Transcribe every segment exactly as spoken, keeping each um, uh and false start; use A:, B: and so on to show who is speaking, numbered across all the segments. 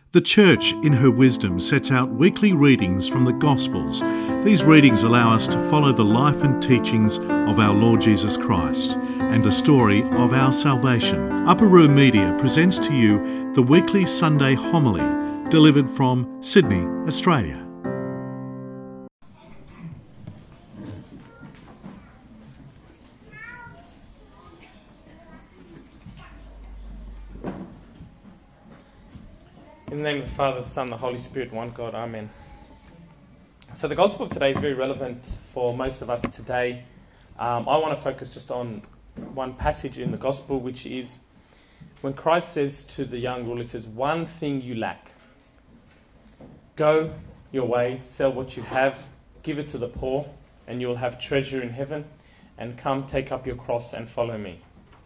A: The Church, in her wisdom, sets out weekly readings from the Gospels. These readings allow us to follow the life and teachings of our Lord Jesus Christ and the story of our salvation. Upper Room Media presents to you the weekly Sunday homily delivered from Sydney, Australia.
B: In the name of the Father, the Son, and the Holy Spirit, one God, Amen. So the Gospel of today is very relevant for most of us today. Um, I want to focus just on one passage in the Gospel, which is when Christ says to the young ruler, he says, one thing you lack. Go your way, sell what you have, give it to the poor, and you will have treasure in heaven, and come take up your cross and follow me.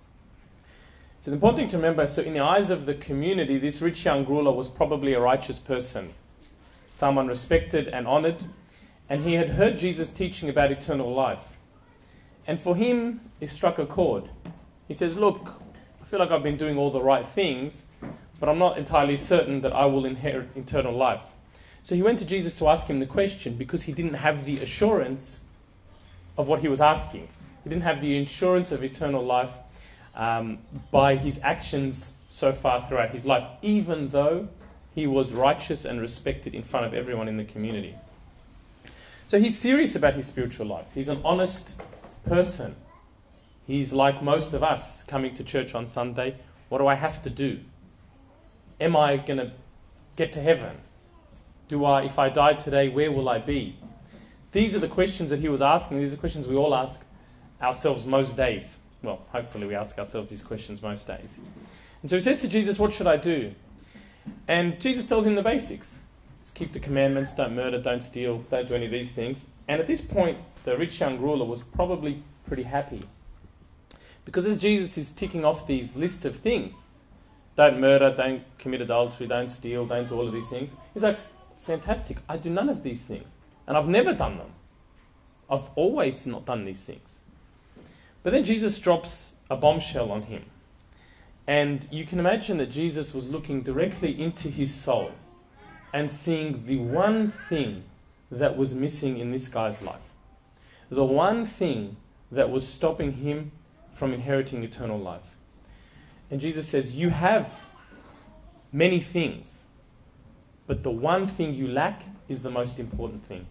B: It's an important thing to remember, so in the eyes of the community, this rich young ruler was probably a righteous person, someone respected and honoured, and he had heard Jesus teaching about eternal life. And for him, it struck a chord. He says, look, I feel like I've been doing all the right things, but I'm not entirely certain that I will inherit eternal life. So he went to Jesus to ask him the question because he didn't have the assurance of what he was asking. He didn't have the assurance of eternal life Um, by his actions so far throughout his life, even though he was righteous and respected in front of everyone in the community. So he's serious about his spiritual life. He's an honest person. He's like most of us coming to church on Sunday. What do I have to do? Am I going to get to heaven? Do I, if I die today, where will I be? These are the questions that he was asking. These are questions we all ask ourselves most days. Well, hopefully we ask ourselves these questions most days. And so he says to Jesus, what should I do? And Jesus tells him the basics. Just keep the commandments, don't murder, don't steal, don't do any of these things. And at this point, the rich young ruler was probably pretty happy. Because as Jesus is ticking off these list of things, don't murder, don't commit adultery, don't steal, don't do all of these things, he's like, fantastic, I do none of these things. And I've never done them. I've always not done these things. But then Jesus drops a bombshell on him. And you can imagine that Jesus was looking directly into his soul and seeing the one thing that was missing in this guy's life. The one thing that was stopping him from inheriting eternal life. And Jesus says, you have many things, but the one thing you lack is the most important thing.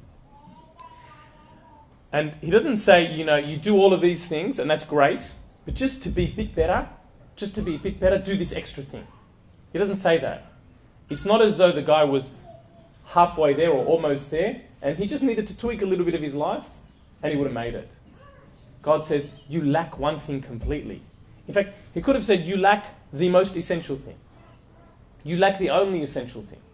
B: And he doesn't say, you know, you do all of these things, and that's great, but just to be a bit better, just to be a bit better, do this extra thing. He doesn't say that. It's not as though the guy was halfway there or almost there, and he just needed to tweak a little bit of his life, and he would have made it. God says, you lack one thing completely. In fact, he could have said, you lack the most essential thing. You lack the only essential thing.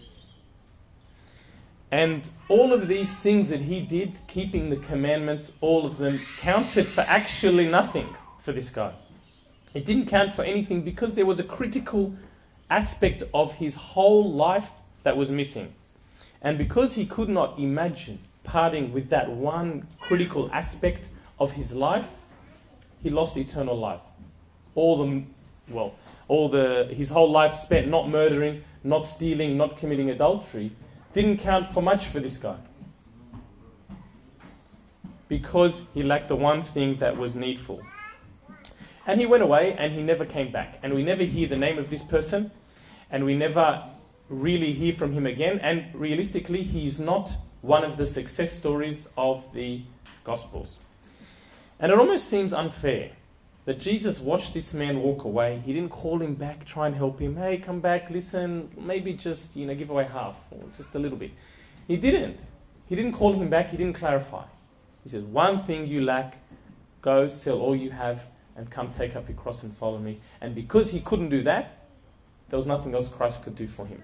B: And all of these things that he did, keeping the commandments, all of them counted for actually nothing for this guy. It didn't count for anything because there was a critical aspect of his whole life that was missing. And because he could not imagine parting with that one critical aspect of his life, he lost eternal life. All the, well, all the, his whole life spent not murdering, not stealing, not committing adultery, didn't count for much for this guy because he lacked the one thing that was needful. And he went away and he never came back. And we never hear the name of this person and we never really hear from him again. And realistically, he's not one of the success stories of the Gospels. And it almost seems unfair that Jesus watched this man walk away. He didn't call him back, try and help him. Hey, come back, listen, maybe just, you know, give away half or just a little bit. He didn't. He didn't call him back. He didn't clarify. He said, one thing you lack, go sell all you have and come take up your cross and follow me. And because he couldn't do that, there was nothing else Christ could do for him.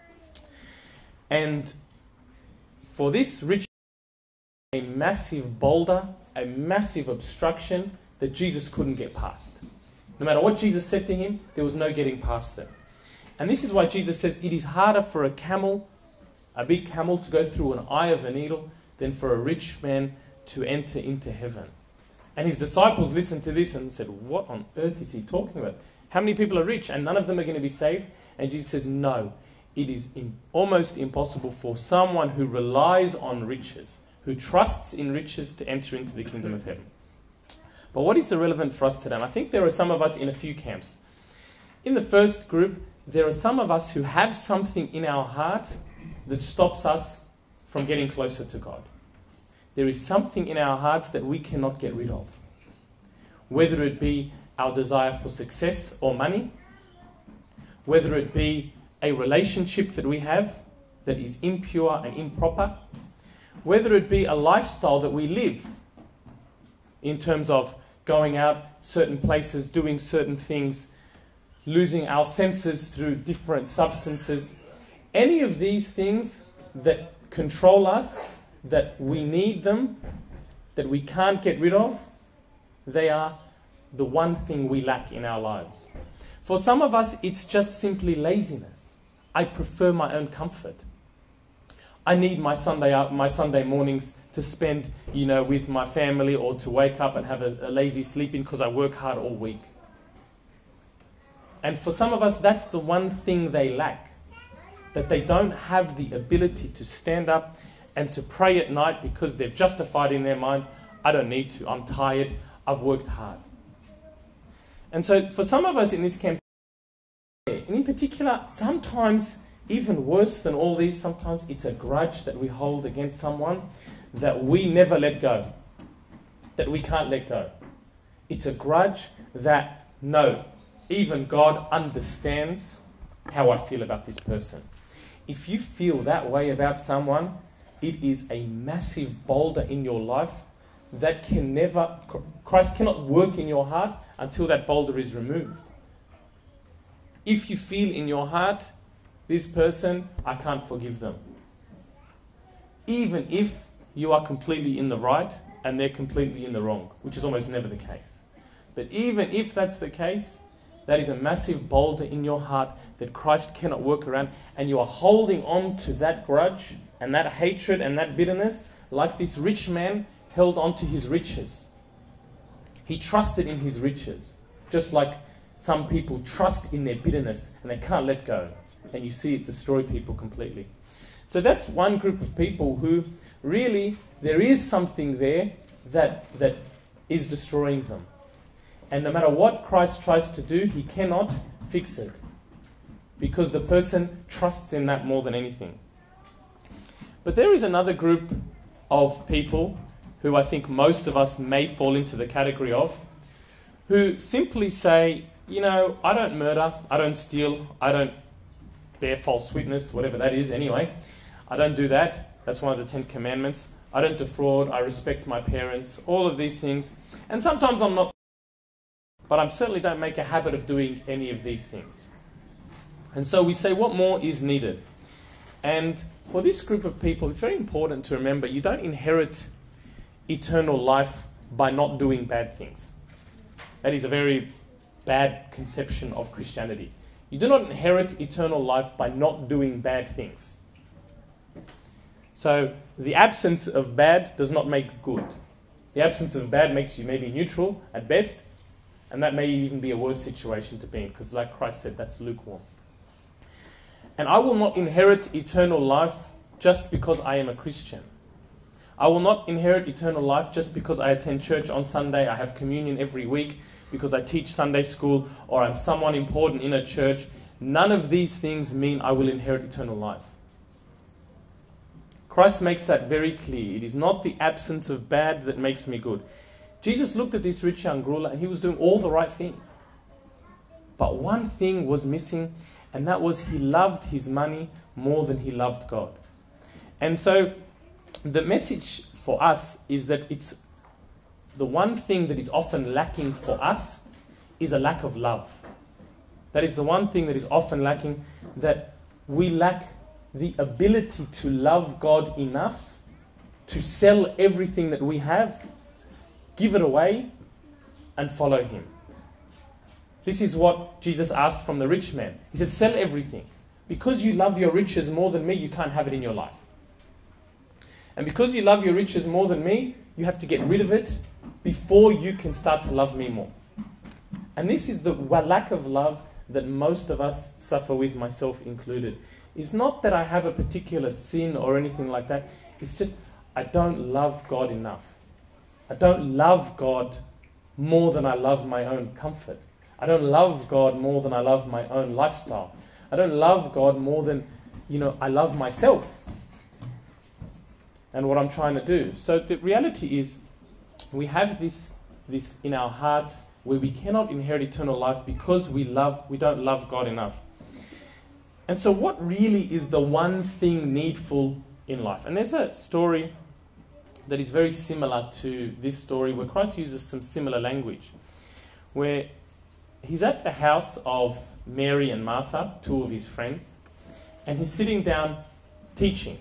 B: And for this rich, a massive boulder, a massive obstruction that Jesus couldn't get past. No matter what Jesus said to him, there was no getting past it. And this is why Jesus says it is harder for a camel, a big camel, to go through an eye of a needle than for a rich man to enter into heaven. And his disciples listened to this and said, what on earth is he talking about? How many people are rich and none of them are going to be saved? And Jesus says, no, it is in, almost impossible for someone who relies on riches, who trusts in riches, to enter into the kingdom of heaven. But what is relevant for us today? And I think there are some of us in a few camps. In the first group, there are some of us who have something in our heart that stops us from getting closer to God. There is something in our hearts that we cannot get rid of. Whether it be our desire for success or money, whether it be a relationship that we have that is impure and improper, whether it be a lifestyle that we live in terms of going out certain places, doing certain things, losing our senses through different substances. Any of these things that control us, that we need them, that we can't get rid of, they are the one thing we lack in our lives. For some of us, it's just simply laziness. I prefer my own comfort. I need my Sunday out, my Sunday mornings to spend, you know, with my family, or to wake up and have a, a lazy sleep in because I work hard all week. And for some of us, that's the one thing they lack. That they don't have the ability to stand up and to pray at night because they've justified in their mind, I don't need to, I'm tired, I've worked hard. And so for some of us in this camp, and in particular, sometimes even worse than all these, sometimes it's a grudge that we hold against someone that we never let go, that we can't let go. It's a grudge that, no, even God understands how I feel about this person. If you feel that way about someone, it is a massive boulder in your life that can never, Christ cannot work in your heart until that boulder is removed. If you feel in your heart, this person, I can't forgive them. Even if you are completely in the right and they're completely in the wrong, which is almost never the case. But even if that's the case, that is a massive boulder in your heart that Christ cannot work around, and you are holding on to that grudge and that hatred and that bitterness like this rich man held on to his riches. He trusted in his riches, just like some people trust in their bitterness and they can't let go. And you see it destroy people completely. So that's one group of people who really, there is something there that that is destroying them. And no matter what Christ tries to do, he cannot fix it. Because the person trusts in that more than anything. But there is another group of people who I think most of us may fall into the category of, who simply say, you know, I don't murder, I don't steal, I don't bear false witness, whatever that is anyway. I don't do that. That's one of the Ten Commandments. I don't defraud, I respect my parents, all of these things. And sometimes I'm not, but I certainly don't make a habit of doing any of these things. And so we say, what more is needed? And for this group of people, it's very important to remember, you don't inherit eternal life by not doing bad things. That is a very bad conception of Christianity. You do not inherit eternal life by not doing bad things. So the absence of bad does not make good. The absence of bad makes you maybe neutral at best, and that may even be a worse situation to be in, because like Christ said, that's lukewarm. And I will not inherit eternal life just because I am a Christian. I will not inherit eternal life just because I attend church on Sunday, I have communion every week, because I teach Sunday school, or I'm someone important in a church. None of these things mean I will inherit eternal life. Christ makes that very clear. It is not the absence of bad that makes me good. Jesus looked at this rich young ruler and he was doing all the right things. But one thing was missing, and that was he loved his money more than he loved God. And so the message for us is that it's the one thing that is often lacking for us is a lack of love. That is the one thing that is often lacking, that we lack the ability to love God enough to sell everything that we have, give it away, and follow him. This is what Jesus asked from the rich man. He said, sell everything. Because you love your riches more than me, you can't have it in your life. And because you love your riches more than me, you have to get rid of it before you can start to love me more. And this is the lack of love that most of us suffer with, myself included. is not that I have a particular sin or anything like that. It's just I don't love God enough. I don't love God more than I love my own comfort. I don't love God more than I love my own lifestyle. I don't love God more than, you know, I love myself and what I'm trying to do. So the reality is we have this, this in our hearts where we cannot inherit eternal life because we love, we don't love God enough. And so what really is the one thing needful in life? And there's a story that is very similar to this story where Christ uses some similar language, where he's at the house of Mary and Martha, two of his friends, and he's sitting down teaching.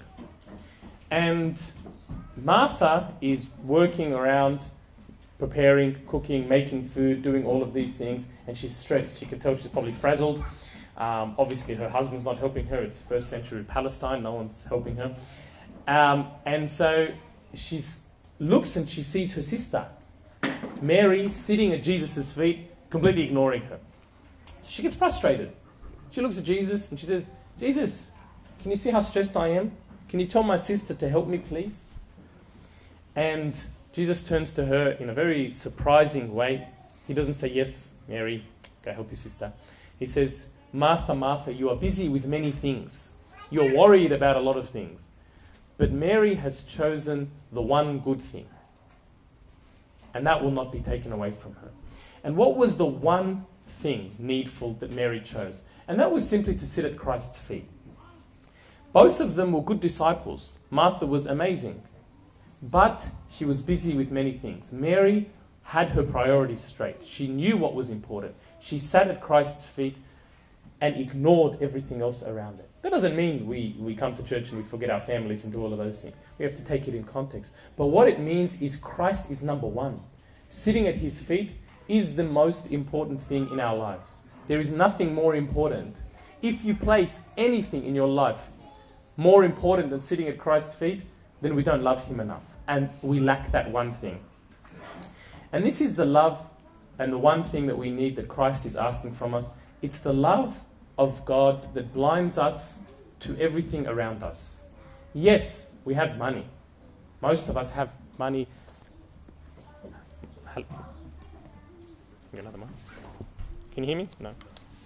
B: And Martha is working around, preparing, cooking, making food, doing all of these things, and she's stressed. You can tell she's probably frazzled. Um, obviously, her husband's not helping her. It's first century Palestine. No one's helping her. Um, and so she looks and she sees her sister, Mary, sitting at Jesus' feet, completely ignoring her. She gets frustrated. She looks at Jesus and she says, Jesus, can you see how stressed I am? Can you tell my sister to help me, please? And Jesus turns to her in a very surprising way. He doesn't say, yes, Mary, go help your sister. He says, Martha, Martha, you are busy with many things. You're worried about a lot of things. But Mary has chosen the one good thing. And that will not be taken away from her. And what was the one thing needful that Mary chose? And that was simply to sit at Christ's feet. Both of them were good disciples. Martha was amazing. But she was busy with many things. Mary had her priorities straight. She knew what was important. She sat at Christ's feet and ignored everything else around it. That doesn't mean we, we come to church and we forget our families and do all of those things. We have to take it in context. But what it means is Christ is number one. Sitting at his feet is the most important thing in our lives. There is nothing more important. If you place anything in your life more important than sitting at Christ's feet, then we don't love him enough. And we lack that one thing. And this is the love and the one thing that we need that Christ is asking from us. It's the love of God that blinds us to everything around us. Yes, we have money. Most of us have money. Hello. Another mic. Can you hear me? No.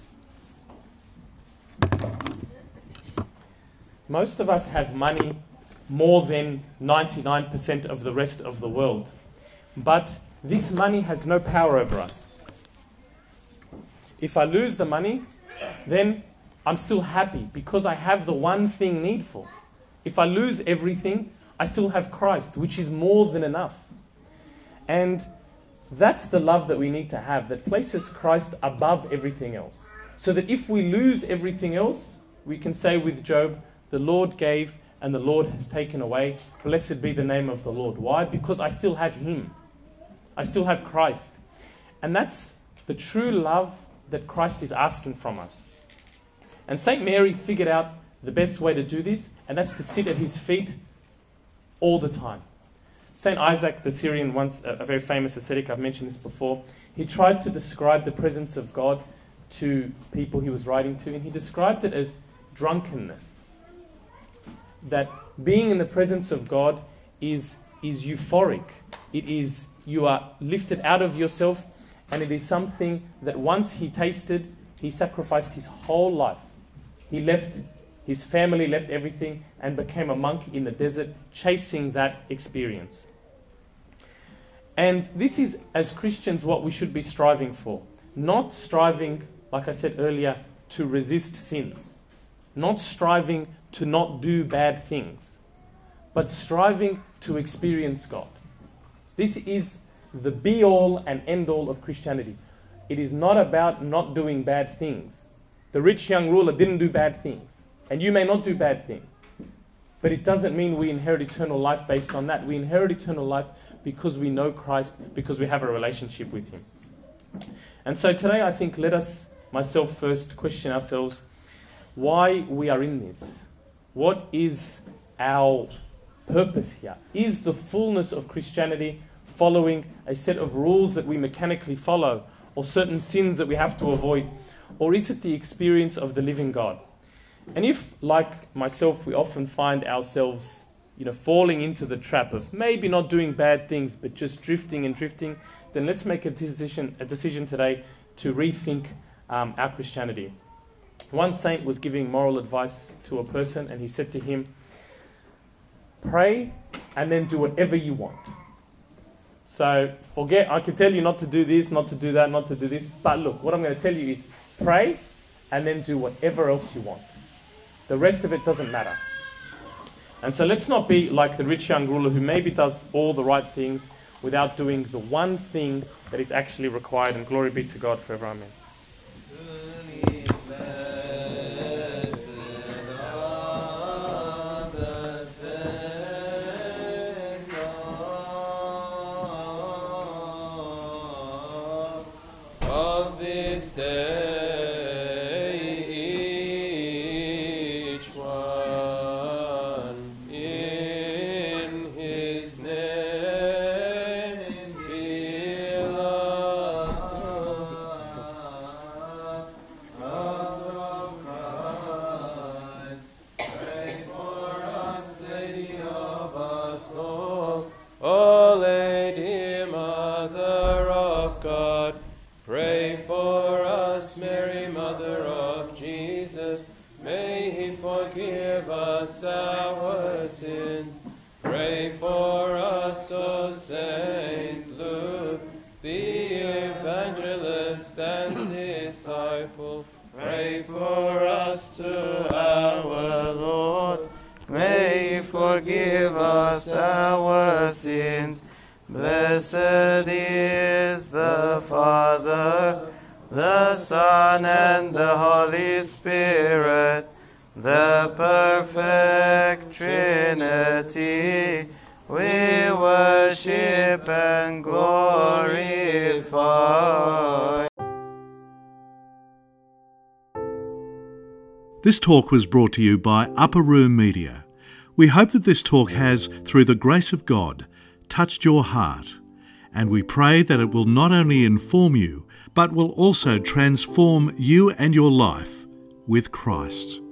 B: Most of us have money more than ninety-nine percent of the rest of the world. But this money has no power over us. If I lose the money, then I'm still happy because I have the one thing needful. If I lose everything, I still have Christ, which is more than enough. And that's the love that we need to have, that places Christ above everything else. So that if we lose everything else, we can say with Job, the Lord gave and the Lord has taken away. Blessed be the name of the Lord. Why? Because I still have him. I still have Christ. And that's the true love that Christ is asking from us. And Saint Mary figured out the best way to do this, and that's to sit at his feet all the time. Saint Isaac the Syrian, once a very famous ascetic, I've mentioned this before, he tried to describe the presence of God to people he was writing to, and he described it as drunkenness. That being in the presence of God is, is euphoric. It is, you are lifted out of yourself, and it is something that once he tasted, he sacrificed his whole life. He left his family, left everything, and became a monk in the desert, chasing that experience. And this is, as Christians, what we should be striving for. Not striving, like I said earlier, to resist sins. Not striving to not do bad things. But striving to experience God. This is the be-all and end-all of Christianity. It is not about not doing bad things. The rich young ruler didn't do bad things. And you may not do bad things. But it doesn't mean we inherit eternal life based on that. We inherit eternal life because we know Christ, because we have a relationship with him. And so today I think let us, myself first, question ourselves why we are in this. What is our purpose here? Is the fullness of Christianity following a set of rules that we mechanically follow, or certain sins that we have to avoid? Or is it the experience of the living God? And if, like myself, we often find ourselves, you know, falling into the trap of maybe not doing bad things, but just drifting and drifting, then let's make a decision, a decision today to rethink um, our Christianity. One saint was giving moral advice to a person, and he said to him, pray and then do whatever you want. So forget, I can tell you not to do this, not to do that, not to do this, but look, what I'm going to tell you is pray and then do whatever else you want. The rest of it doesn't matter. And so let's not be like the rich young ruler who maybe does all the right things without doing the one thing that is actually required. And glory be to God forever. Amen.
C: Of this day. Forgive us our sins. Pray for us, O Saint Luke, the evangelist and disciple. Pray for us to our Lord. May He forgive us our sins. Blessed is the Father, the Son, and the Holy Spirit, the perfect Trinity, we worship and glorify.
A: This talk was brought to you by Upper Room Media. We hope that this talk has, through the grace of God, touched your heart, and we pray that it will not only inform you, but will also transform you and your life with Christ.